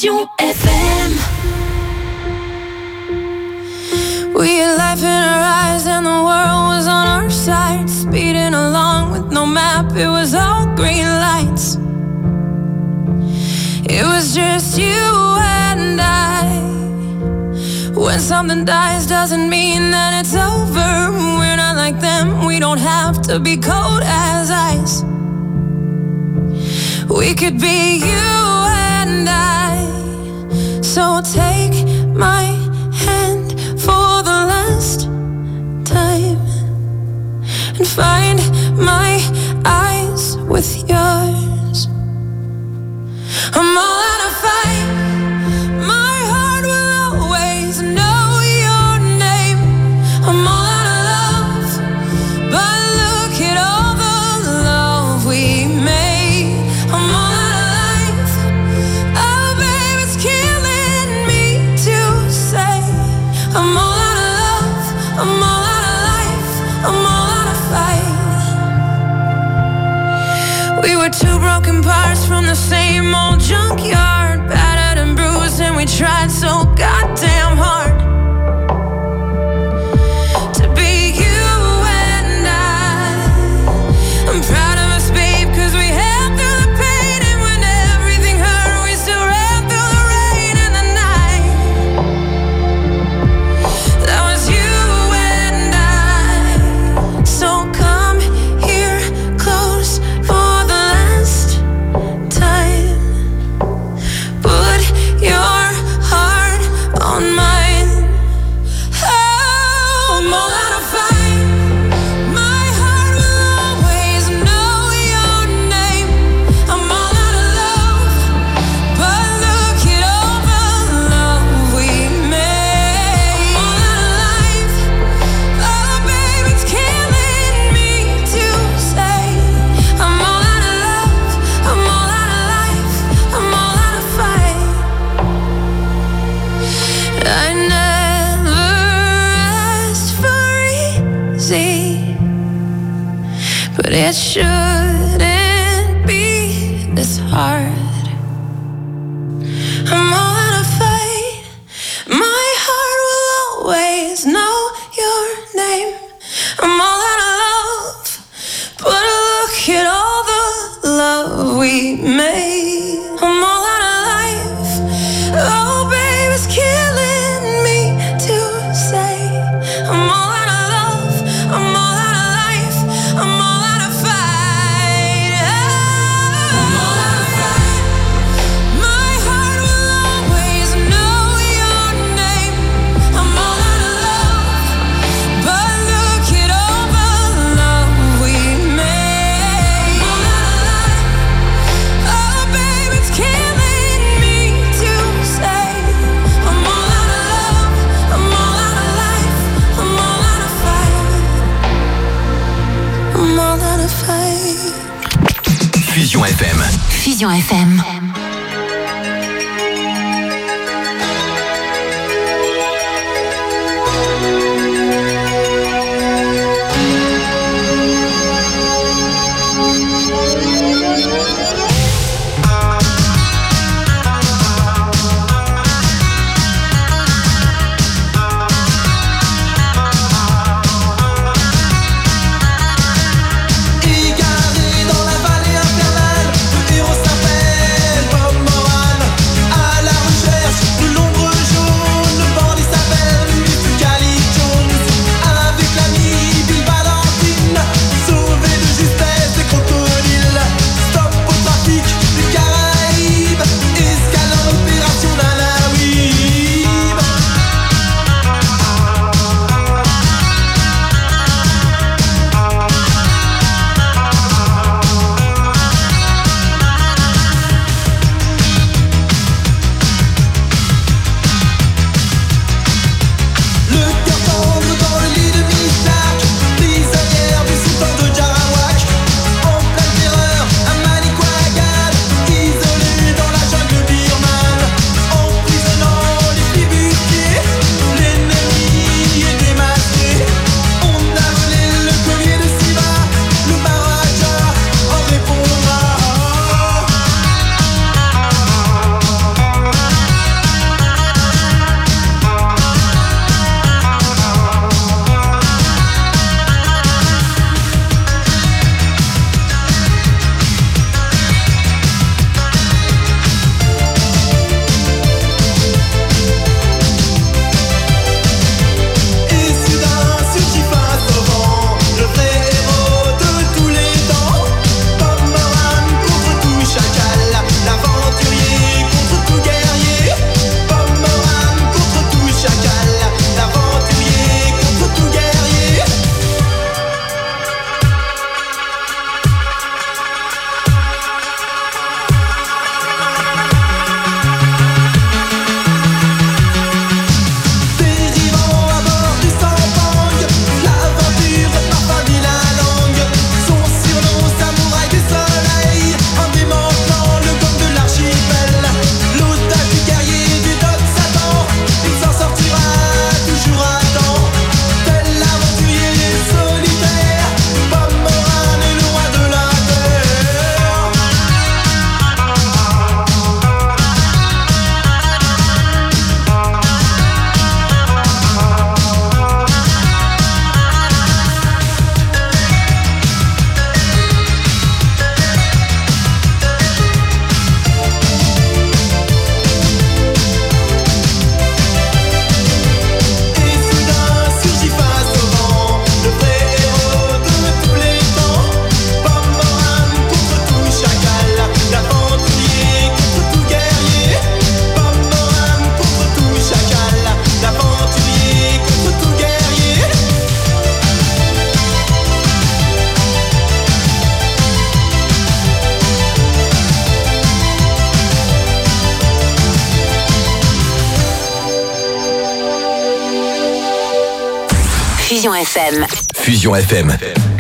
Vision FM. We had life in our eyes and the world was on our side, speeding along with no map, it was all green lights. It was just you and I. When something dies doesn't mean that it's over. We're not like them, we don't have to be cold as ice. We could be you and I. So take my hand for the last time and find my eyes with yours. I'm all out of fight. My heart will always know your name. I'm all out of love, but look at all the love we made. I'm all out of life. Oh, babe, it's killing me to say. I'm all out of love. I'm all out of life. I'm all out of fight. We were two broken parts from the same old junkyard, battered and bruised, and we tried so goddamn hard to be you and I'm proud of us, babe, cause we held through the pain, and when everything hurt, we still ran through the rain and the night. That was you and I. So come here close for the last time. Put your heart on mine. Oh, I'm all out of fight. My heart will always know your name. I'm all out of love, but look at all the love we made. I'm all out of life. Oh, babe, it's killing me to say. I'm all out of love. I'm all out of life. I'm all out of fight. I never asked for easy, but it shouldn't be this hard. I'm all out of fight. My heart will always know your name. I'm all out of love, but look at all the love we made. I'm all out of life. Oh, babe, it's killing me to say. I'm all out of love. I'm all out of life. I'm all out of fight. I'm all out of fight. My heart will always know your name. I'm all out of love, but look at all the love we made. I'm all out of life. Oh, babe, it's killing me to say. I'm all out of love. I'm all out of life. I'm all out of fight. I'm all out of fight. Fusion FM. Fusion FM. Égaré dans la vallée infernale, le héros s'appelle FM. Fusion FM.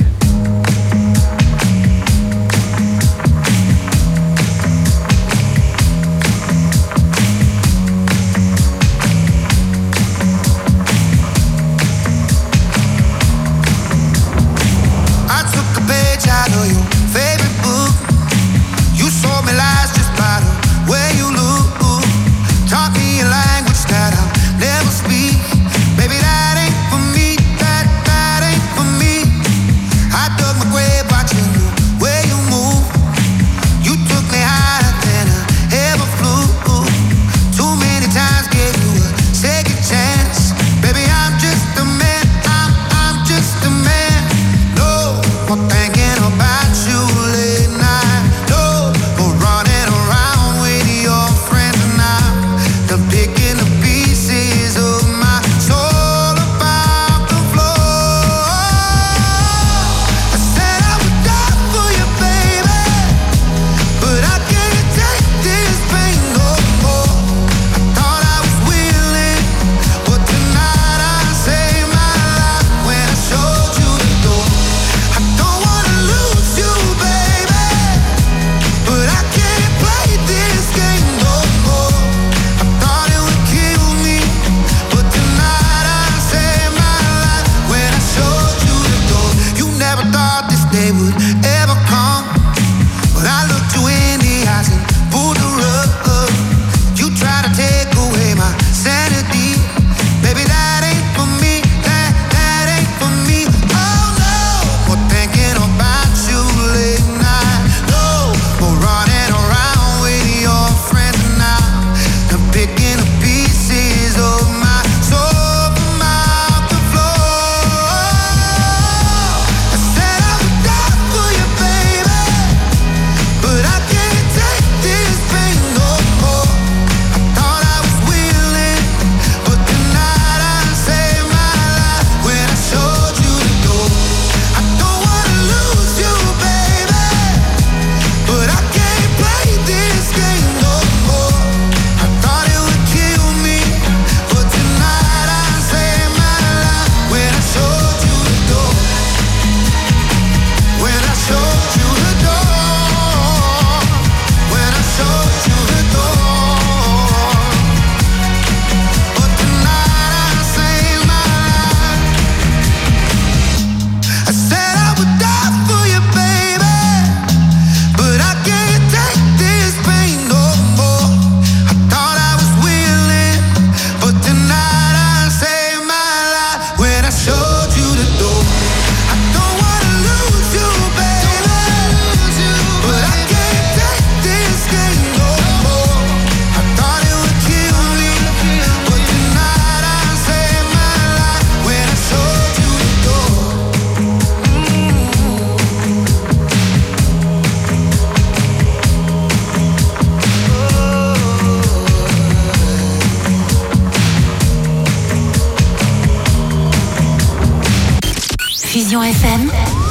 Fusion FM.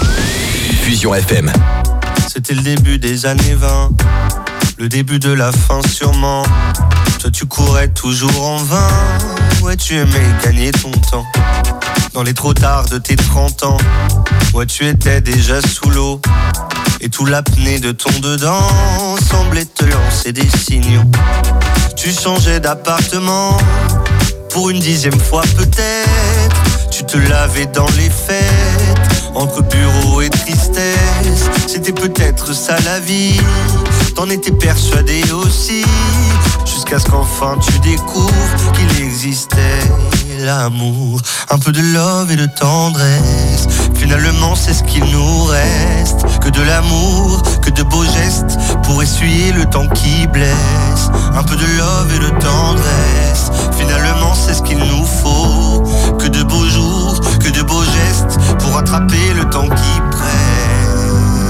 Fusion FM. C'était le début des années 20, le début de la fin sûrement. Toi tu courais toujours en vain, ouais tu aimais gagner ton temps. Dans les trop tard de tes 30 ans, ouais tu étais déjà sous l'eau. Et tout l'apnée de ton dedans semblait te lancer des signaux. Tu changeais d'appartement pour une 10e fois peut-être. Tu te lavais dans les fêtes, entre bureau et tristesse. C'était peut-être ça la vie, t'en étais persuadé aussi. Jusqu'à ce qu'enfin tu découvres qu'il existait l'amour. Un peu de love et de tendresse, finalement c'est ce qu'il nous reste. Que de l'amour, que de beaux gestes pour essuyer le temps qui blesse. Un peu de love et de tendresse, finalement c'est ce qu'il nous faut. Que de beaux jours, que de beaux gestes pour attraper le temps qui presse.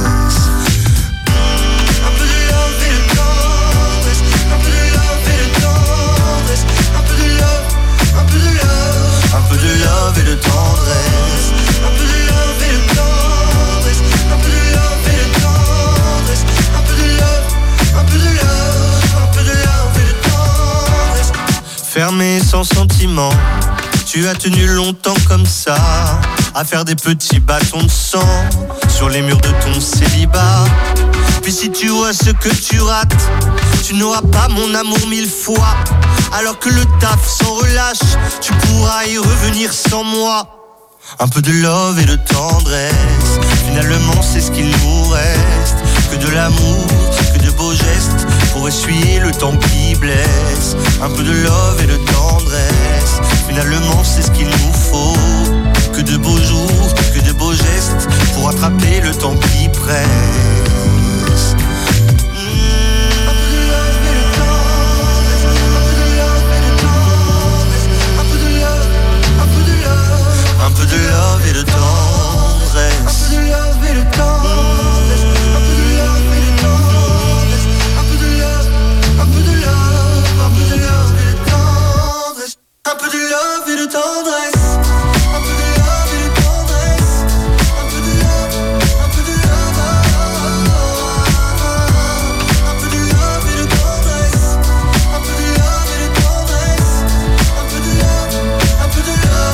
Un peu de love et de tendresse, un peu de love et de tendresse, un peu de love, un peu de love, un peu de love et de tendresse, un peu de love et de tendresse, un peu de love et de tendresse, un peu de love, un peu de love, un peu de love et de tendresse. Fermé sans sentiment, Tu as tenu longtemps comme ça, à faire des petits bâtons de sang sur les murs de ton célibat. Puis si tu vois ce que tu rates, tu n'auras pas mon amour 1000 fois. Alors que le taf s'en relâche, tu pourras y revenir sans moi. Un peu de love et de tendresse, finalement c'est ce qu'il nous reste. Que de l'amour, que de beaux gestes, pour essuyer le temps qui blesse. Un peu de love et de tendresse, finalement c'est ce qu'il nous faut. Que de beaux jours, que de beaux gestes, pour attraper le temps qui presse. Un peu de love et de tendresse. Un peu de love et de tendresse. Un peu de love et de tendresse. Un peu de love, un peu de love, un peu de love et de tendresse. Un peu de love et de tendresse. Un peu de love et de tendresse. Un peu de love, un peu de love. Un peu de love et de tendresse. Un peu de love et de tendresse. Un peu de love, un peu de love.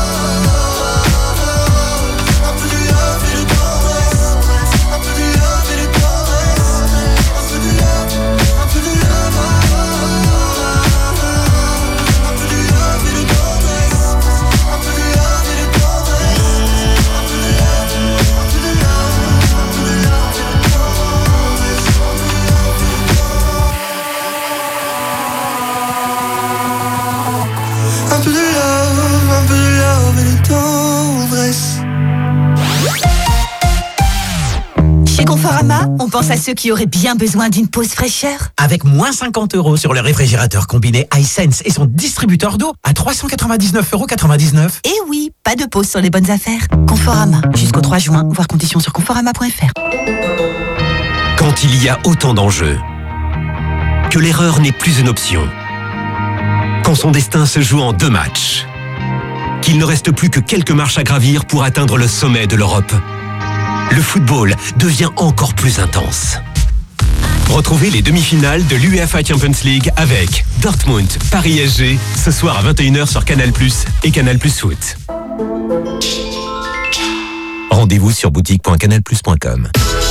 Chez Conforama, on pense à ceux qui auraient bien besoin d'une pause fraîcheur. Avec moins 50 € sur le réfrigérateur combiné iSense et son distributeur d'eau à 399,99 €. Et oui, pas de pause sur les bonnes affaires. Conforama, jusqu'au 3 juin, voir conditions sur conforama.fr. Quand il y a autant d'enjeux, que l'erreur n'est plus une option, quand son destin se joue en 2 matchs, qu'il ne reste plus que quelques marches à gravir pour atteindre le sommet de l'Europe, le football devient encore plus intense. Retrouvez les demi-finales de l'UEFA Champions League avec Dortmund, Paris SG, ce soir à 21h sur Canal+ et Canal+ Foot. Rendez-vous sur boutique.canalplus.com.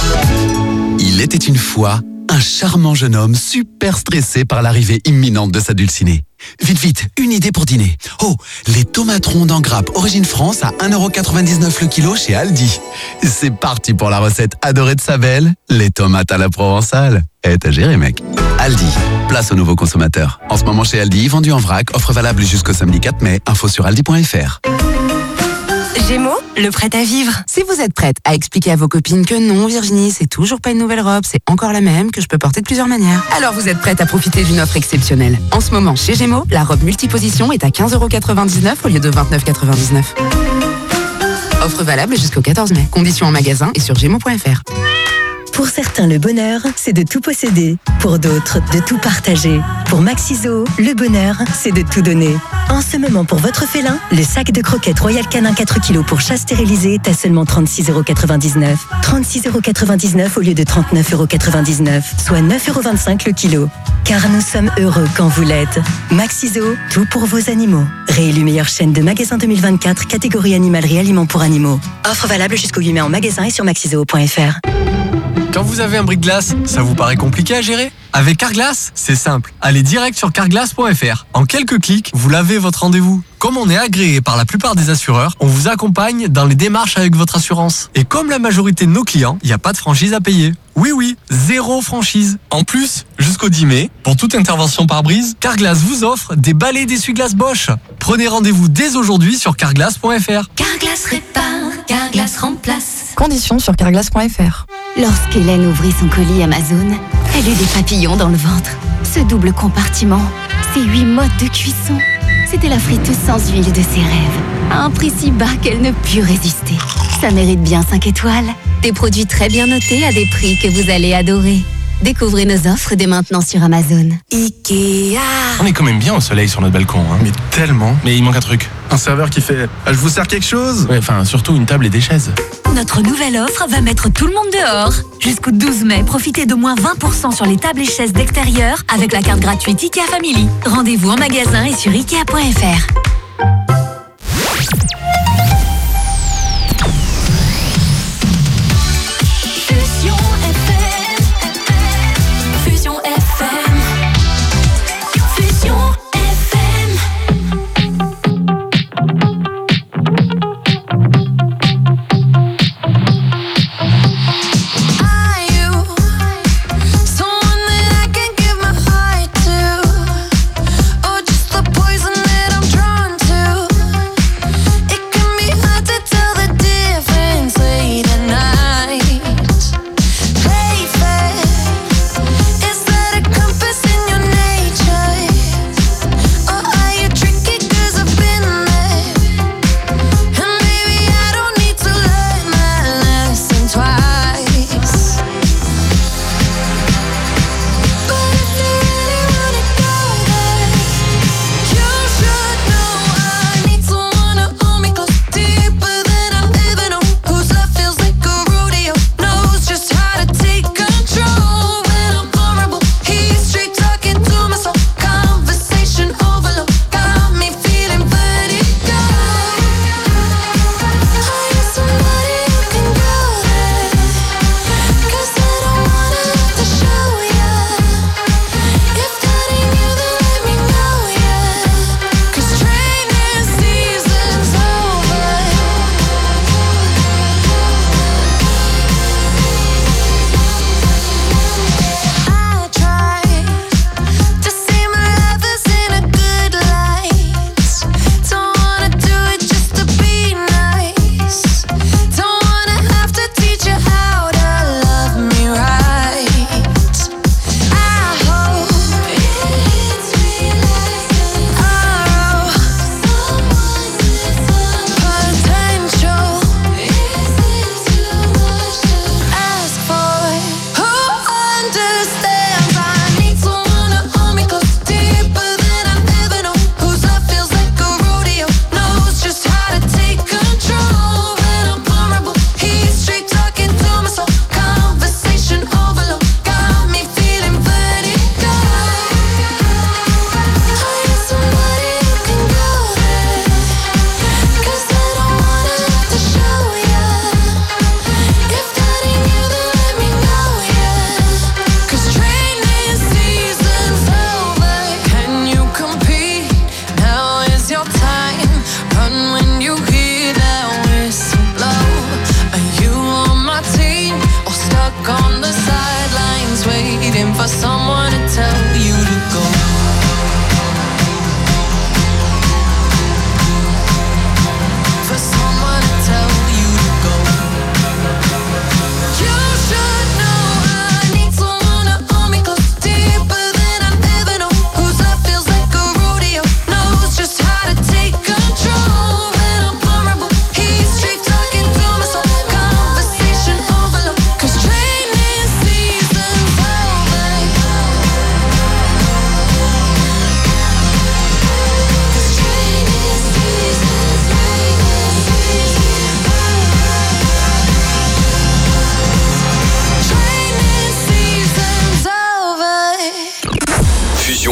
Il était une fois un charmant jeune homme super stressé par l'arrivée imminente de sa dulcinée. Vite, vite, une idée pour dîner. Oh, les tomates rondes en grappe Origine France à 1,99 € le kilo chez Aldi. C'est parti pour la recette adorée de sa belle, les tomates à la provençale. T'as géré, mec. Aldi, place aux nouveaux consommateurs. En ce moment chez Aldi, vendu en vrac, offre valable jusqu'au samedi 4 mai. Info sur aldi.fr. Gémeaux, le prêt à vivre. Si vous êtes prête à expliquer à vos copines que non, Virginie, c'est toujours pas une nouvelle robe, c'est encore la même, que je peux porter de plusieurs manières, alors vous êtes prête à profiter d'une offre exceptionnelle. En ce moment, chez Gémeaux, la robe multiposition est à 15,99 € au lieu de 29,99 €. Offre valable jusqu'au 14 mai. Conditions en magasin et sur gémeaux.fr. Pour certains, le bonheur, c'est de tout posséder. Pour d'autres, de tout partager. Pour Maxiso, le bonheur, c'est de tout donner. En ce moment, pour votre félin, le sac de croquettes Royal Canin 4 kg pour chat stérilisé est à seulement 36,99 €. 36,99 € au lieu de 39,99 €, soit 9,25 € le kilo. Car nous sommes heureux quand vous l'êtes. Maxiso, tout pour vos animaux. Réélu meilleure chaîne de magasins 2024, catégorie animalerie aliments pour animaux. Offre valable jusqu'au 8 mai en magasin et sur maxiso.fr. Quand vous avez un bris-de-glace, ça vous paraît compliqué à gérer ? Avec Carglass, c'est simple. Allez direct sur carglass.fr. En quelques clics, vous lavez votre rendez-vous. Comme on est agréé par la plupart des assureurs, on vous accompagne dans les démarches avec votre assurance. Et comme la majorité de nos clients, il n'y a pas de franchise à payer. Oui, 0 franchise. En plus, jusqu'au 10 mai, pour toute intervention par brise, Carglass vous offre des balais d'essuie-glace Bosch. Prenez rendez-vous dès aujourd'hui sur carglass.fr. Carglass répare, Carglass remplace. Conditions sur carglass.fr. Lorsqu'Hélène ouvrit son colis Amazon, elle eut des papillons dans le ventre. Ce double compartiment, ces 8 modes de cuisson, c'était la friteuse sans huile de ses rêves. À un prix si bas qu'elle ne put résister. Ça mérite bien 5 étoiles. Des produits très bien notés à des prix que vous allez adorer. Découvrez nos offres dès maintenant sur Amazon. Ikea. On est quand même bien au soleil sur notre balcon, hein. Mais tellement. Mais il manque un truc. Un serveur qui fait « Je vous sers quelque chose ?» Ouais, enfin, surtout une table et des chaises. Notre nouvelle offre va mettre tout le monde dehors. Jusqu'au 12 mai, profitez de moins 20% sur les tables et chaises d'extérieur avec la carte gratuite IKEA Family. Rendez-vous en magasin et sur Ikea.fr.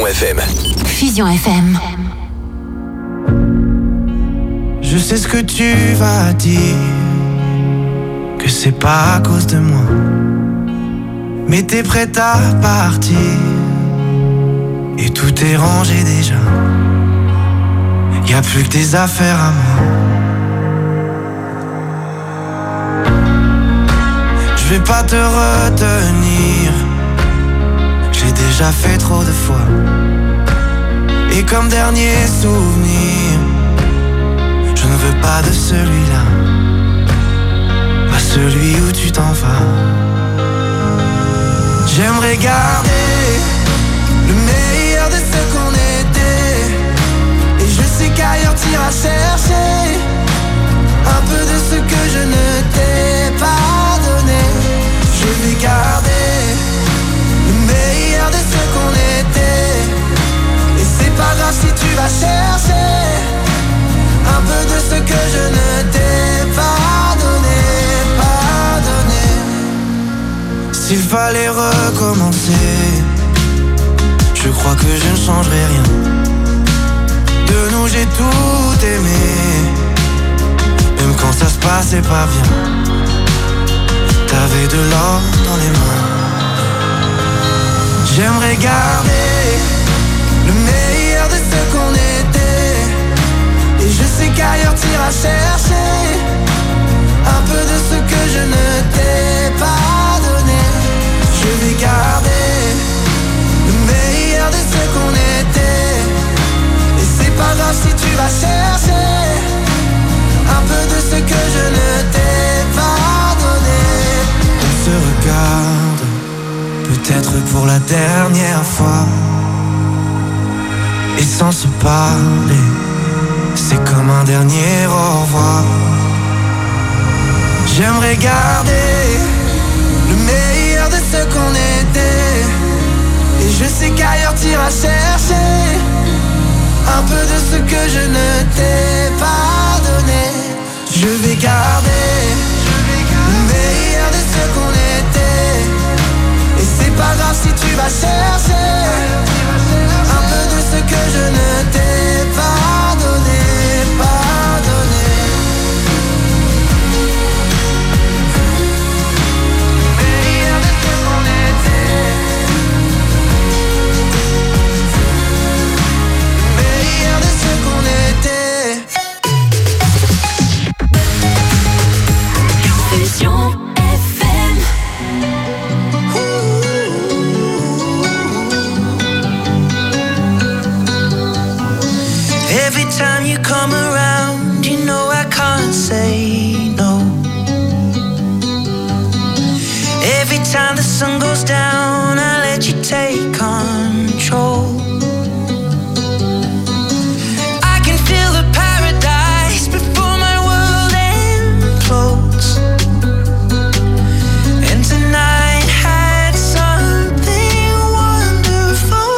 FM. Fusion FM. Je sais ce que tu vas dire, que c'est pas à cause de moi, mais t'es prête à partir et tout est rangé déjà. Y'a plus que tes affaires à moi. Je vais pas te retenir, j'ai déjà fait trop de fois. Et comme dernier souvenir, je ne veux pas de celui-là, pas celui où tu t'en vas. J'aimerais garder le meilleur de ce qu'on était, et je sais qu'ailleurs t'iras chercher un peu de ce que je ne t'ai pas donné. Je vais garder le meilleur de ce qu'on était, et c'est pas grave si tu vas chercher un peu de ce que je ne t'ai pas donné, pas donné. S'il fallait recommencer, je crois que je ne changerai rien. De nous j'ai tout aimé, même quand ça se passait pas bien. T'avais de l'or dans les mains. J'aimerais garder le meilleur de ce qu'on était, et je sais qu'ailleurs t'iras chercher un peu de ce que je ne t'ai pas donné. Je vais garder le meilleur de ce qu'on était, et c'est pas grave si tu vas chercher un peu de ce que je ne t'ai pas donné. On se regarde, peut-être pour la dernière fois, et sans se parler, c'est comme un dernier au revoir. J'aimerais garder le meilleur de ce qu'on était, et je sais qu'ailleurs t'iras chercher un peu de ce que je ne t'ai pas donné. Je vais garder le meilleur de ce qu'on était, et c'est pas grave si tu vas chercher un peu de ce que je ne t'ai pas donné, pas donné. Meilleur de ce qu'on était, meilleur de ce qu'on était. Fusion FM. Every time you come around, you know I can't say no. Every time the sun goes down, I let you take control. I can feel the paradise before my world implodes. And tonight had something wonderful.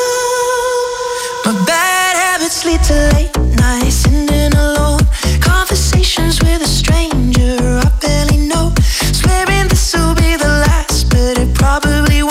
My bad habits lead to late nights, sitting alone, conversations with a stranger I barely know, swearing this will be the last, but it probably won't.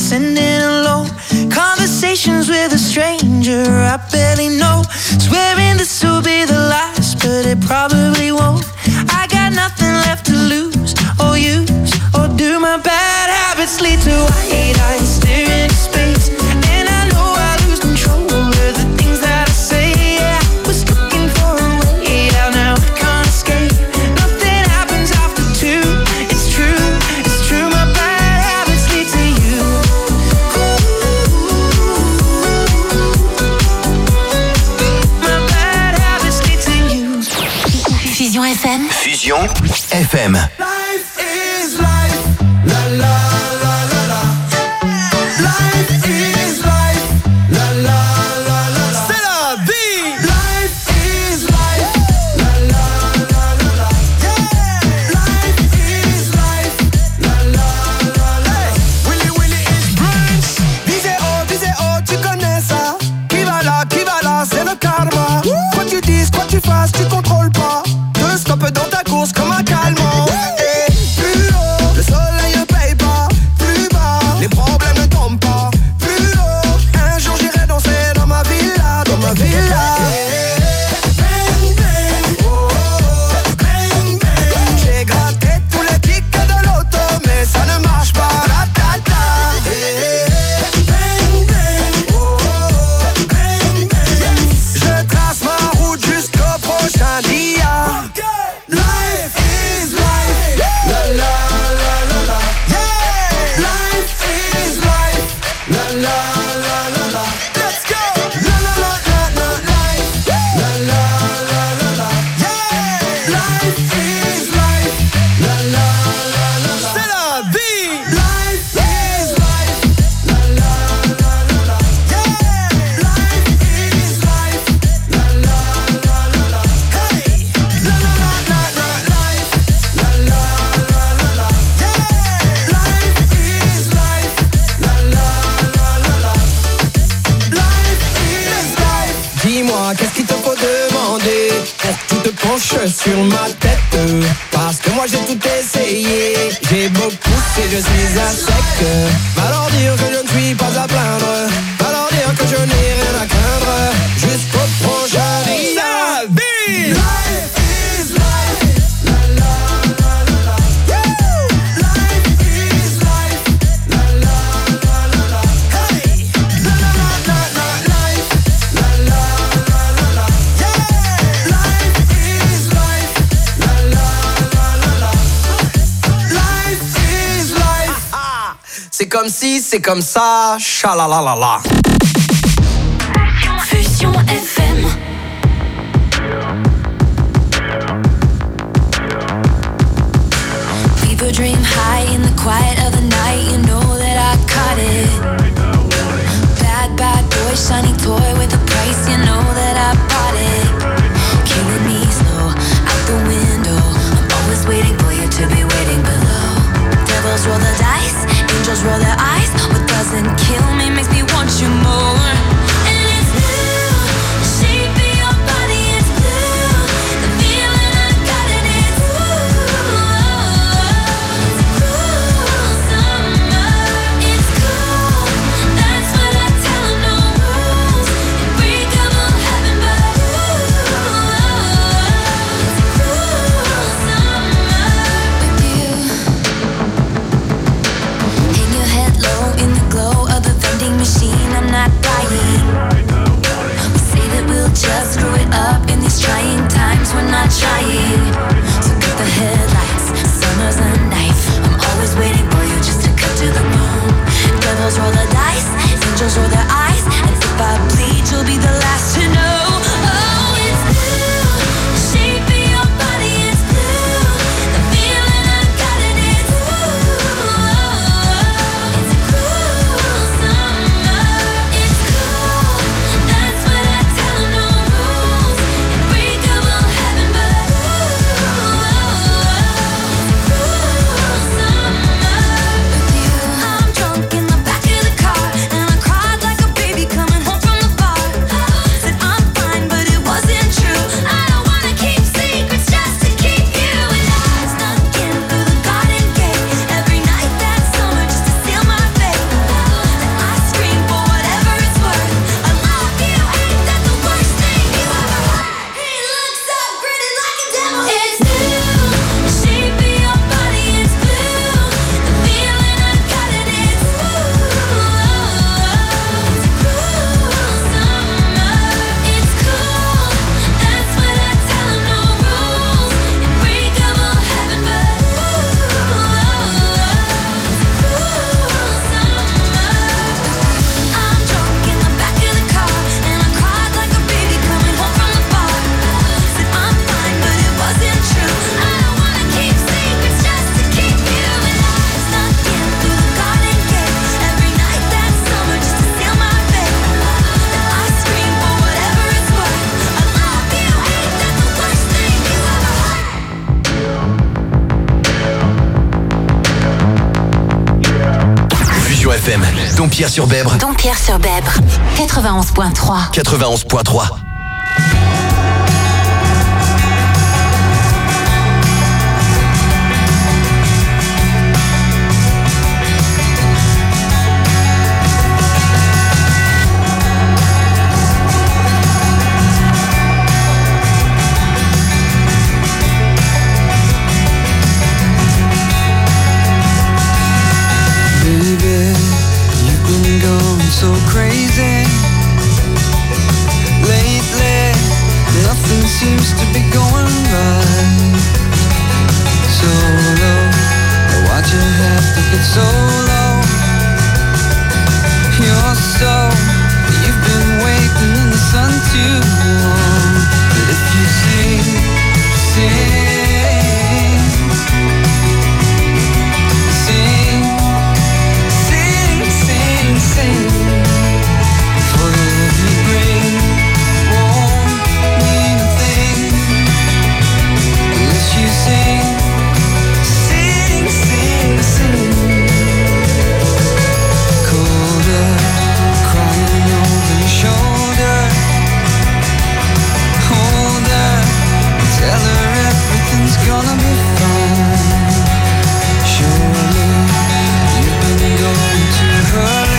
sending alone. Conversations with a stranger I barely know. Swearing this will be the last, but it probably won't. I got nothing left to lose or use or do. My bad habits lead to white eyes staring into space, and I know I lose control of the things that I say. Yeah, I was looking for a way out, now I can't escape. Nothing happens after two. It's true, it's true. My bad habits lead to you. My bad habits lead to you. Fusion FM. Fusion FM. Life is life, la la la la la. Life is life, la la la la la. C'est la vie. Life is life, la la la la la. Life is life, la la la la. Willy Willy is brunch. Disais oh, tu connais ça. Qui va là, c'est le karma. Quoi tu dises, quoi tu fasses, tu contrôles pas. Deux stops dans ta course comme un calmant. Et plus haut, le soleil ne paye pas. Plus bas, les problèmes ne tombent pas. Plus haut, un jour j'irai danser dans ma villa, dans ma villa. Bang bang, oh oh, bang bang. J'ai gratté tous les tickets de l'auto, mais ça ne marche pas. Ta ta ta. Bang bang, oh oh, bang bang. Je trace ma route jusqu'au prochain dia. Life is life, la la la la la. Yeah, life is life, la la la la la. Let's go, la la la la la. Life, la la la la la. Yeah, life is life, la la la la la. C'est la vie. Life is life, la la la la la. Yeah, life is life, la la la la la. Hey, la la la la la. Life, la la la la la. Yeah, life is life, la la la la la. Life is life. Dis-moi, qu'est-ce qu'il te faut demander pour que tu te penches sur ma tête? Parce que moi j'ai tout essayé, j'ai beau pousser, je suis à sec. Va leur dire que je ne suis pas à plaindre, va leur dire que je n'ai rien à craindre. Jusqu'au prochain dia. Life is life, la la la la la. Yeah, life is life, la la la la la. Hey, la la la la la. Life, la la la la la. Yeah, life is life, la la la la la. Life is life. C'est comme si, c'est comme ça, chalalalala. Fusion FM. People dream high in the quiet of the night. You know that I caught it. Bad, bad boy, shiny toy with a price. You know that I bought it. Killing me slow, out the window. I'm always waiting for you to be waiting below. Devils roll the dice, angels roll their eyes. What doesn't kill me makes me want you more. And it's new, shaping Dompierre-sur-Bèbre. Dompierre-sur-Bèbre, 91.3. 91.3. So crazy lately, nothing seems to be going right. So low, why'd you have to get so low? You're so, you've been waiting in the sun too long. But if you sing, sing, for the love you bring won't mean a thing unless you sing. Colder, crying over your shoulder. Hold her, tell her everything's gonna be fine. Surely you've been going too early.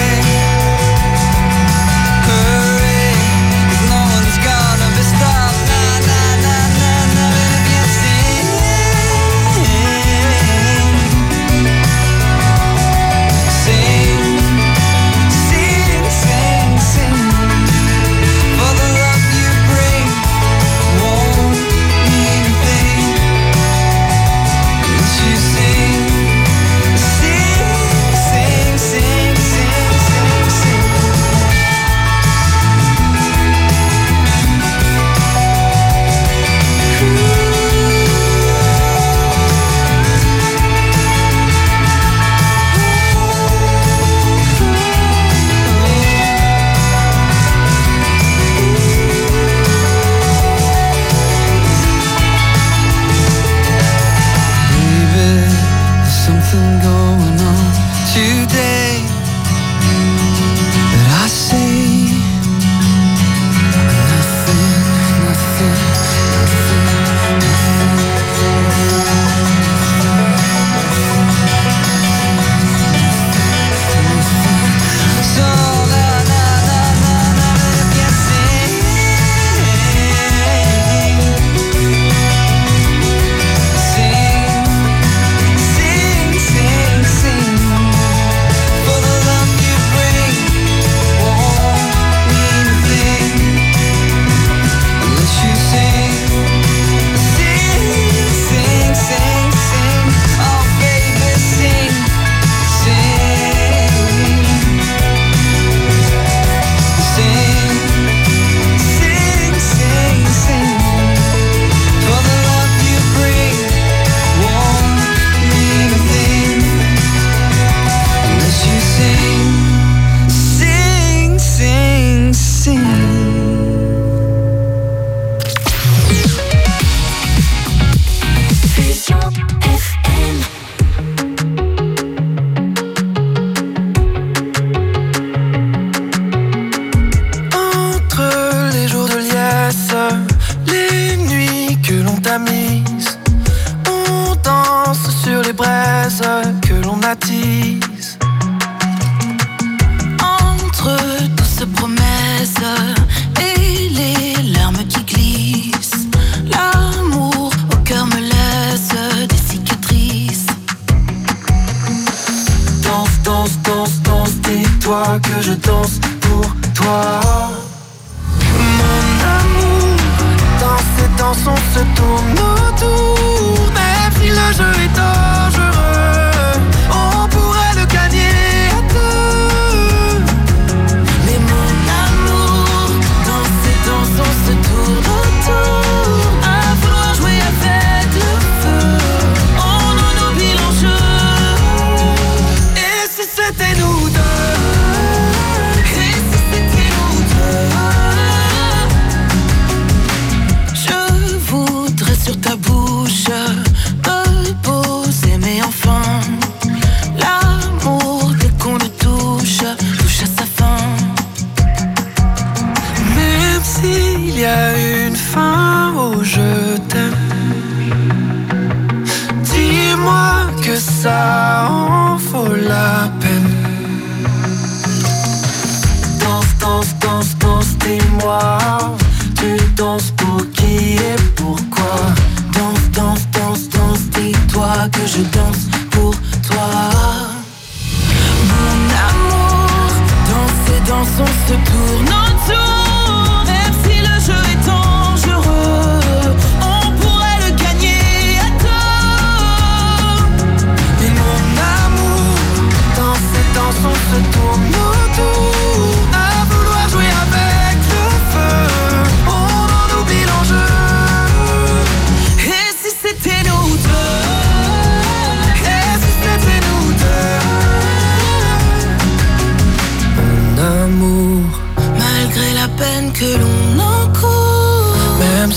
Poser mes enfants, l'amour dès qu'on le touche.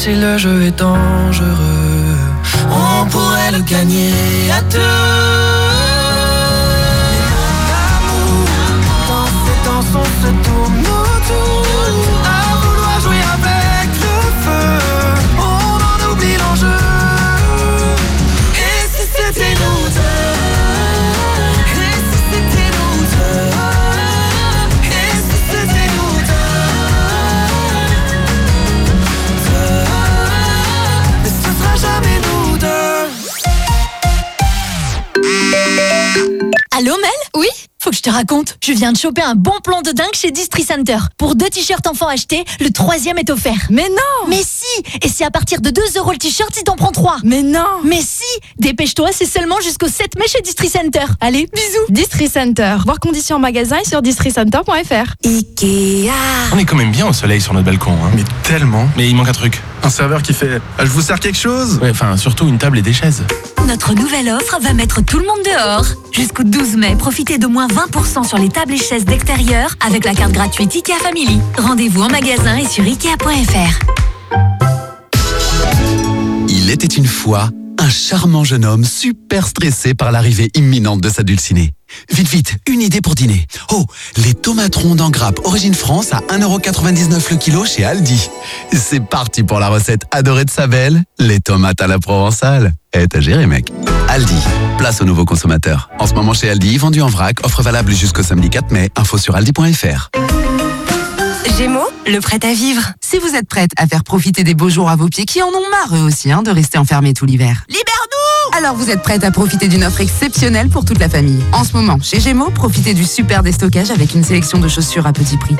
si le jeu est dangereux, on pourrait le gagner à deux. Dans ces danses on se tourne autour, à vouloir jouer avec le feu, on en oublie l'enjeu. Et si c'était nous deux, et si c'était nous deux, et si c'était nous deux, mais ce sera jamais nous deux. Allô Mel ? Oui ? Faut que je te raconte. Je viens de choper un bon plan de dingue chez Distri Center. Pour 2 t-shirts enfants achetés, le 3e est offert. Mais non! Mais si! Et c'est à partir de 2 € le t-shirt si t'en prends 3. Mais non! Mais si! Dépêche-toi, c'est seulement jusqu'au 7 mai chez Distri Center. Allez, bisous! Distri Center. Voir conditions en magasin et sur districenter.fr. Ikea. On est quand même bien au soleil sur notre balcon. Hein. Mais tellement. Mais il manque un truc. Un serveur qui fait « Je vous sers quelque chose ?» Ouais, enfin, surtout une table et des chaises. Notre nouvelle offre va mettre tout le monde dehors. Jusqu'au 12 mai, profitez d'au moins 20% sur les tables et chaises d'extérieur avec la carte gratuite IKEA Family. Rendez-vous en magasin et sur Ikea.fr. Il était une fois un charmant jeune homme super stressé par l'arrivée imminente de sa dulcinée. Vite, vite, une idée pour dîner. Oh, les tomates rondes en grappe Origine France à 1,99 € le kilo chez Aldi. C'est parti pour la recette adorée de sa belle, les tomates à la provençale. T'as géré, mec. Aldi, place aux nouveaux consommateurs. En ce moment chez Aldi, vendu en vrac, offre valable jusqu'au samedi 4 mai. Info sur aldi.fr. Gémeaux, le prêt à vivre. Si vous êtes prête à faire profiter des beaux jours à vos pieds qui en ont marre eux aussi de rester enfermés tout l'hiver. Libère-nous! Alors vous êtes prête à profiter d'une offre exceptionnelle pour toute la famille. En ce moment, chez Gémeaux, profitez du super déstockage avec une sélection de chaussures à petit prix.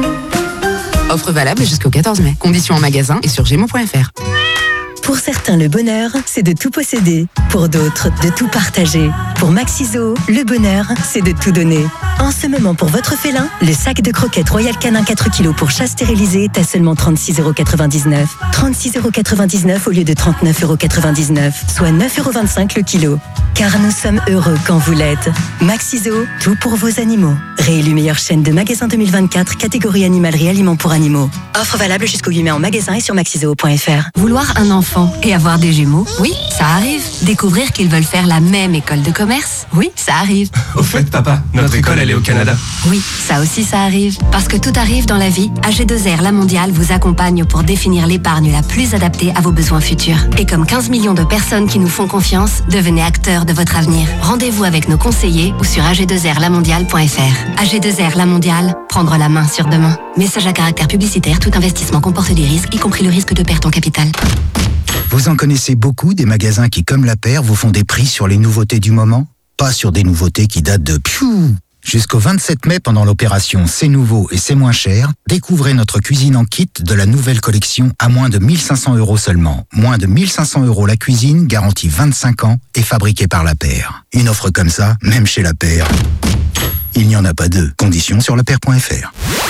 Offre valable jusqu'au 14 mai. Conditions en magasin et sur gémeaux.fr. Pour certains, le bonheur, c'est de tout posséder. Pour d'autres, de tout partager. Pour Maxiso, le bonheur, c'est de tout donner. En ce moment, pour votre félin, le sac de croquettes Royal Canin 4 kg pour chat stérilisé est à seulement 36,99 €. 36,99 € au lieu de 39,99 €, soit 9,25 € le kilo. Car nous sommes heureux quand vous l'êtes. Maxiso, tout pour vos animaux. Réélu meilleure chaîne de magasins 2024, catégorie animalerie aliments pour animaux. Offre valable jusqu'au 8 mai en magasin et sur maxiso.fr. Vouloir un enfant et avoir des jumeaux, oui, ça arrive. Découvrir qu'ils veulent faire la même école de commerce, oui, ça arrive. Au fait, papa, notre école, elle est au Canada. Oui, ça aussi, ça arrive. Parce que tout arrive dans la vie, AG2R La Mondiale vous accompagne pour définir l'épargne la plus adaptée à vos besoins futurs. Et comme 15 millions de personnes qui nous font confiance, devenez acteurs de votre avenir. Rendez-vous avec nos conseillers ou sur ag2rlamondiale.fr. AG2R La Mondiale, prendre la main sur demain. Message à caractère publicitaire, tout investissement comporte des risques, y compris le risque de perte en capital. Vous en connaissez beaucoup des magasins qui, comme La Paire, vous font des prix sur les nouveautés du moment? Pas sur des nouveautés qui datent de Jusqu'au 27 mai, pendant l'opération C'est nouveau et c'est moins cher, découvrez notre cuisine en kit de la nouvelle collection à moins de 1 500 € seulement. Moins de 1 500 € la cuisine, garantie 25 ans et fabriquée par La Paire. Une offre comme ça, même chez La Paire, il n'y en a pas deux. Conditions sur lapaire.fr.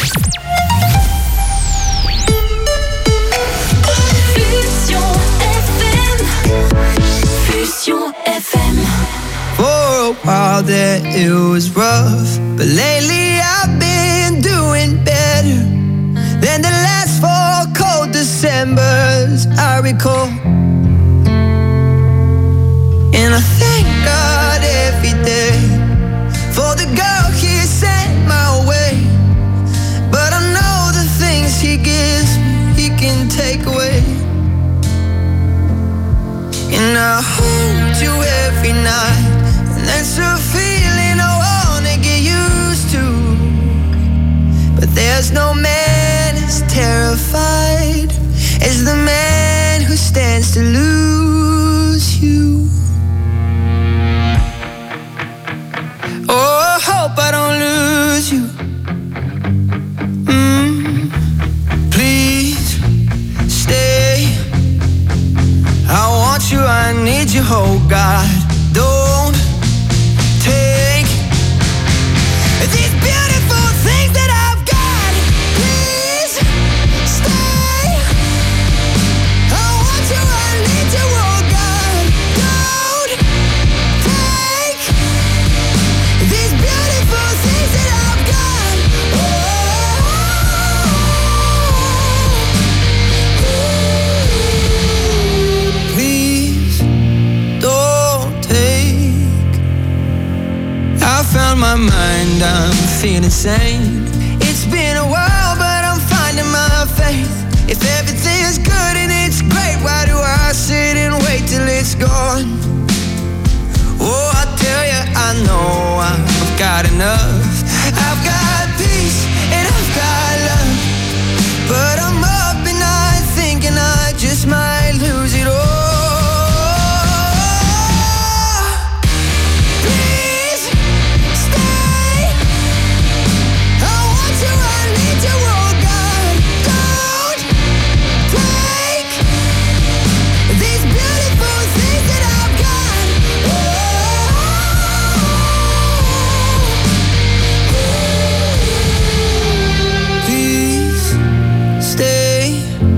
For a while there it was rough, but lately I've been doing better than the last 4 cold Decembers I recall. And I thank God every day for the girl He sent my way. But I know the things He gives me, He can take away. And I hold you every night, and that's a feeling I wanna get used to. But there's no man as terrified as the man who stands to lose you. Oh, I hope I don't lose you. Please stay. I want you, I need you, oh God. Don't take these beautiful things that I've got. Please stay. I want you, I need you, oh God. Don't take these beautiful things that I've got. Oh, ooh. my mind, I'm feeling sane. It's been a while, but I'm finding my faith. If everything's good and it's great, why do I sit and wait till it's gone? Oh, I tell you, I know I've got enough. I've got peace and I've got love, but I'm up at night thinking I just might lose it all. Please stay. I want you, I need you, oh God. Don't take these beautiful things that I've got. Please stay.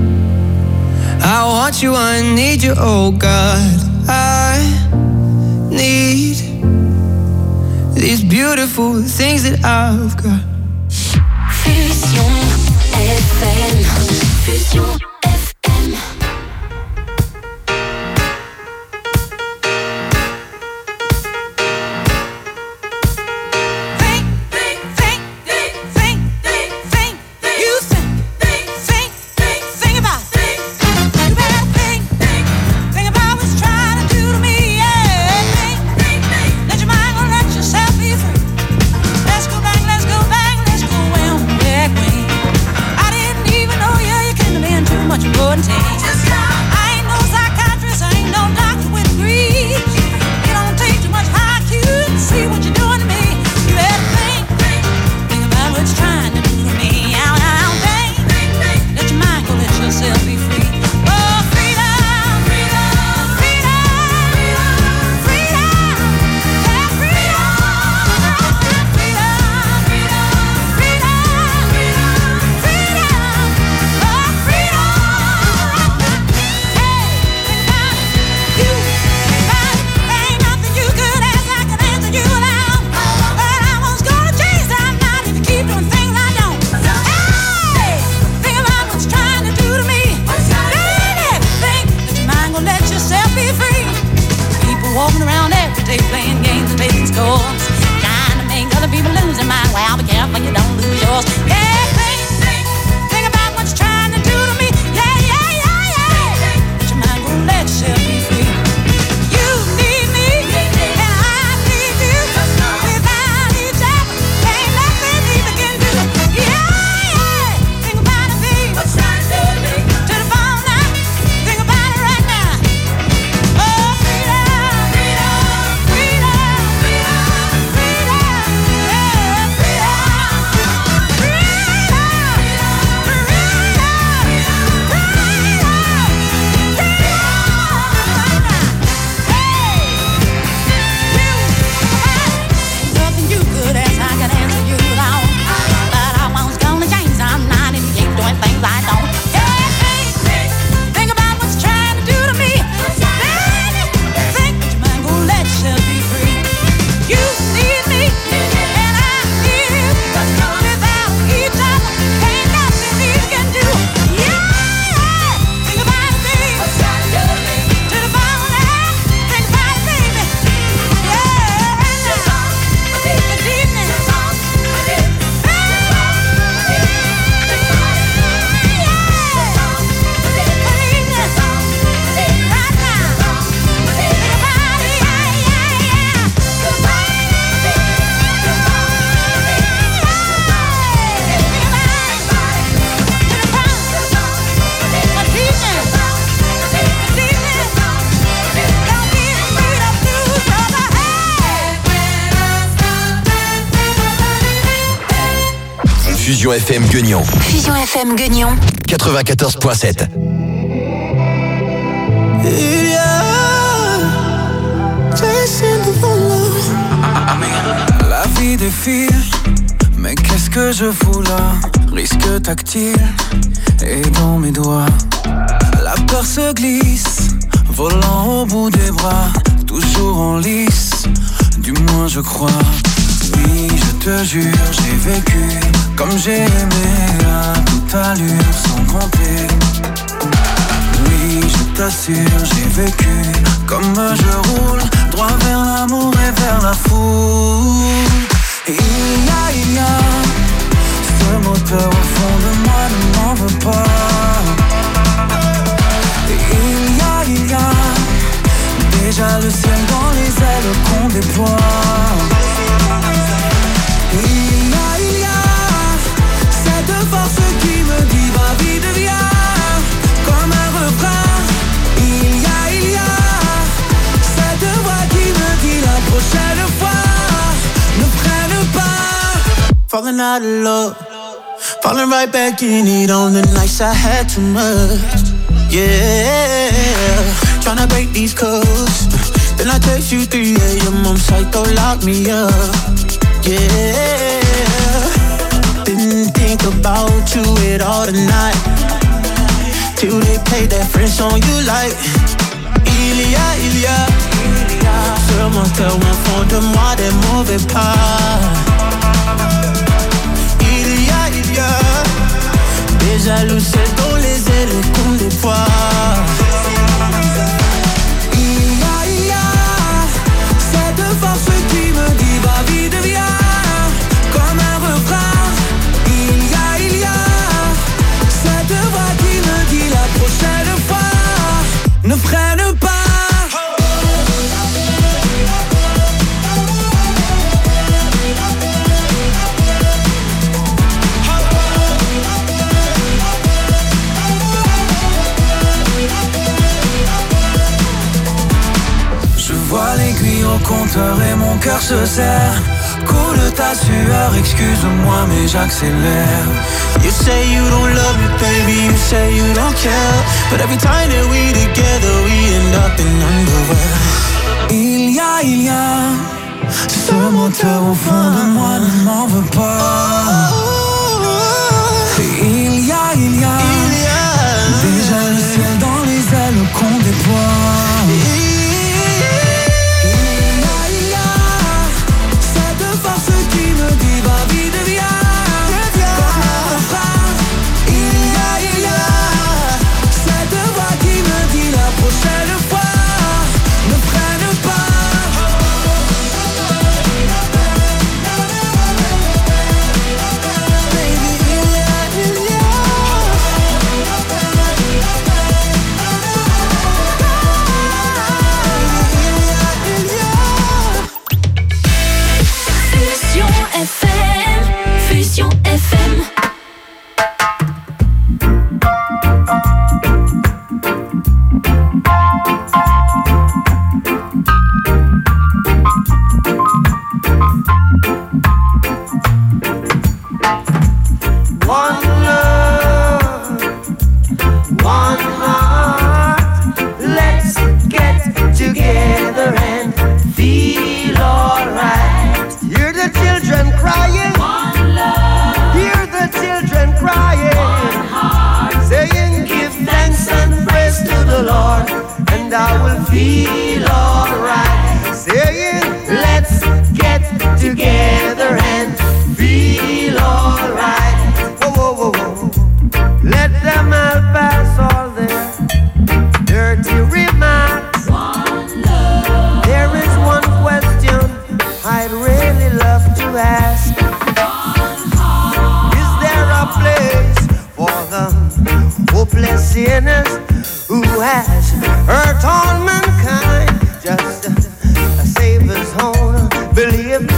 I want you, I need you, oh God. I need these beautiful things that I've got. Fusion FM. Fusion FM. Fusion FM Guignon. Fusion FM Guignon. 94.7. La vie défile, mais qu'est-ce que je fous là? Risque tactile, et dans mes doigts la peur se glisse, volant au bout des bras, toujours en lice, du moins je crois. Oui, je te jure, j'ai vécu comme j'ai aimé à toute allure sans compter. Oui, je t'assure, j'ai vécu comme je roule, droit vers l'amour et vers la foule. Et Déjà le ciel dans les ailes qu'on déploie. Il y a cette force qui me dit ma vie devient comme un refrain. Il y a cette voix qui me dit la prochaine fois ne freine pas. Falling out of love, falling right back in it on the nights I had too much. Yeah, tryna break these codes. Then I text you 3 a.m. I'm psycho, lock me up. Yeah, didn't think about you at all tonight till they played that French song you like. Il y a sur mon cœur au fond de moi des mauvais pas. Il y a déjà le ciel dans les ailes qu'on déploie. Il y a cette force qui me dit ma vie devient comme un refrain. Il y a cette voix qui me dit la prochaine fois ne freine pas. Vois l'aiguille au compteur et mon cœur se serre. Coule ta sueur, excuse-moi mais j'accélère. You say you don't love me, baby, you say you don't care. But every time that we together, we end up in underwear. Il y a ce moteur au fond de moi ne m'en veut pas. Il y a déjà le ciel dans les ailes qu'on déploie. Fusion FM. Feel alright, saying let's get together and feel alright. Whoa, whoa, whoa, whoa. Let them all pass all their dirty remarks. One love. There is one question I'd really love to ask. One heart. Is there a place for the hopeless sinners who has hurt all mankind? Just a Savior's own belief.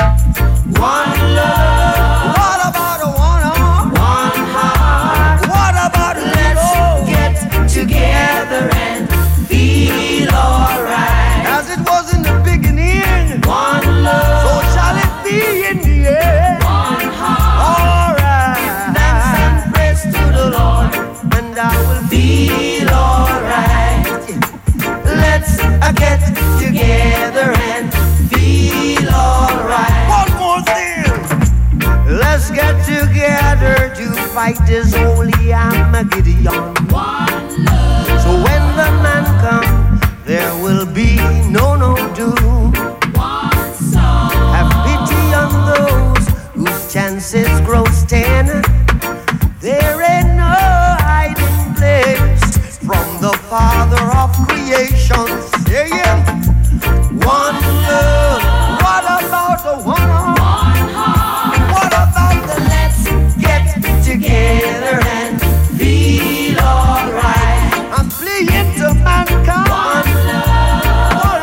One love. What about a one heart? What about let's get together and feel alright? As it was in the beginning. One love. So shall it be in the end. One heart. Alright. Thanks and praise to the Lord, and I will feel alright. Let's get together and feel alright. One more thing. Let's get together to fight this holy Armageddon. One love. So when the man comes, there will be no doom. One song. Have pity on those whose chances grow thin. There ain't no hiding place from the Father of creation, saying one love. What about the one heart? What about the let's get together and feel alright? I'm pleading to mankind. One love.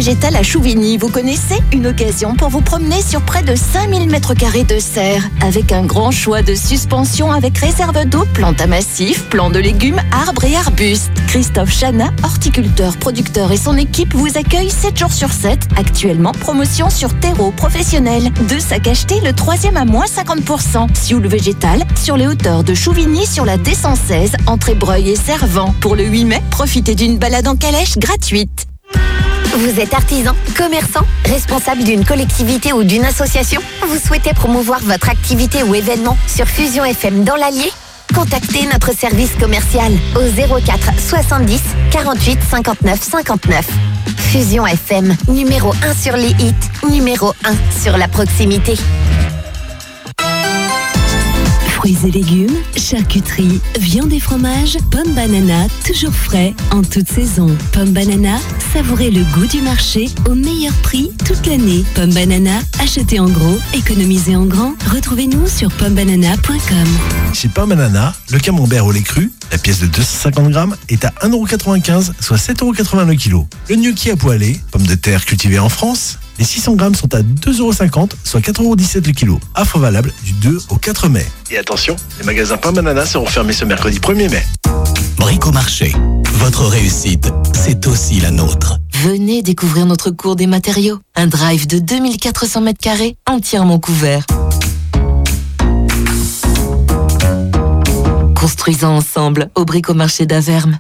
Végétal à Chouvigny, vous connaissez? Une occasion pour vous promener sur près de 5000 m² de serre, avec un grand choix de suspension avec réserve d'eau, plantes à massif, plants de légumes, arbres et arbustes. Christophe Chana, horticulteur, producteur et son équipe vous accueillent 7 jours sur 7. Actuellement, promotion sur terreau professionnel. 2 sacs achetés, le 3e à moins 50%. Sioule Végétal, sur les hauteurs de Chouvigny, sur la D116, entre Breuil et Servan. Pour le 8 mai, profitez d'une balade en calèche gratuite. Vous êtes artisan, commerçant, responsable d'une collectivité ou d'une association? Vous souhaitez promouvoir votre activité ou événement sur Fusion FM dans l'Allier? Contactez notre service commercial au 04 70 48 59 59. Fusion FM, numéro 1 sur les hits, numéro 1 sur la proximité. Fruits et légumes, charcuterie, viande et fromage, Pomme Banana, toujours frais, en toute saison. Pomme Banana, savourez le goût du marché au meilleur prix toute l'année. Pomme Banana, achetez en gros, économisez en grand. Retrouvez-nous sur pommebanana.com. Chez Pomme Banana, le camembert au lait cru, la pièce de 250 grammes, est à 1,95 €, soit 7,80 € le kilo. Le gnocchi à poêler, pommes de terre cultivées en France, les 600 grammes sont à 2,50 €, soit 4,17 € le kilo. Offre valable du 2 au 4 mai. Et attention, les magasins Pomme Banana seront fermés ce mercredi 1er mai. Bricomarché, votre réussite, c'est aussi la nôtre. Venez découvrir notre cours des matériaux. Un drive de 2400 m² entièrement couvert. Construisons ensemble au Bricomarché d'Averme.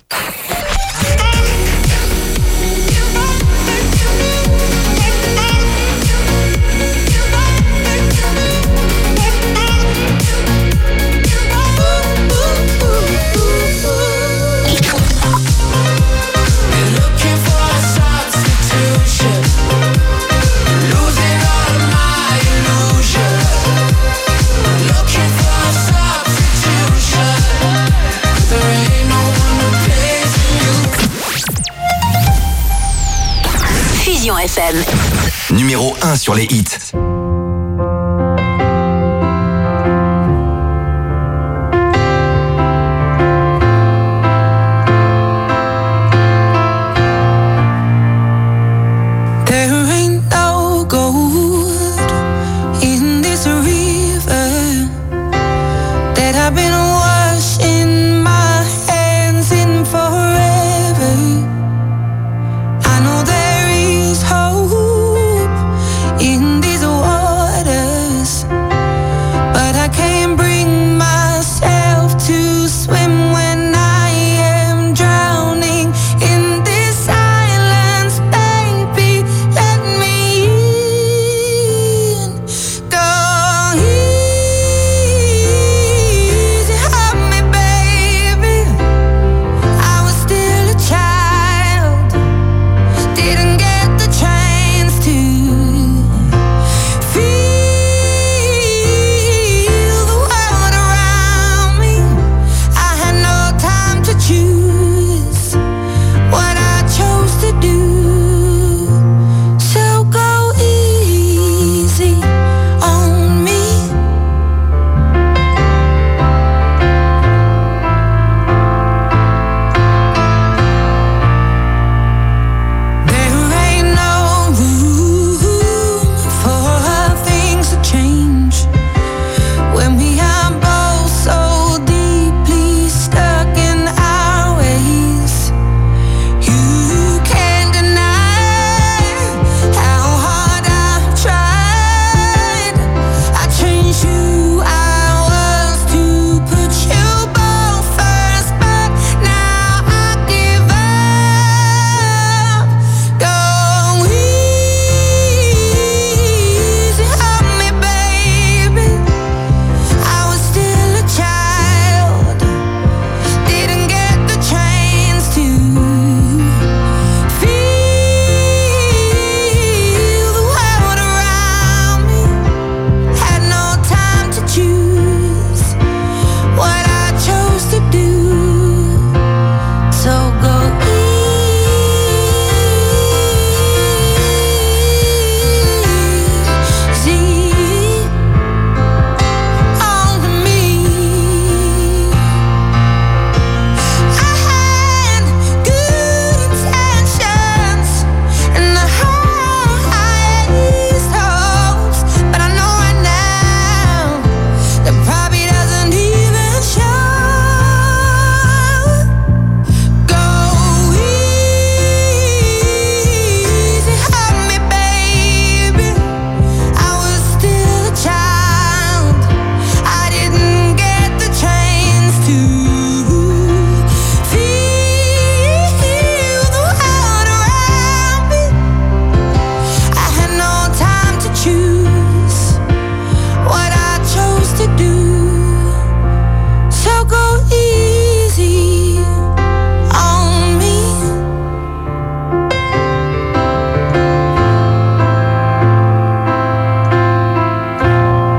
FM. Numéro 1 sur les hits. There ain't no gold in this river that I've been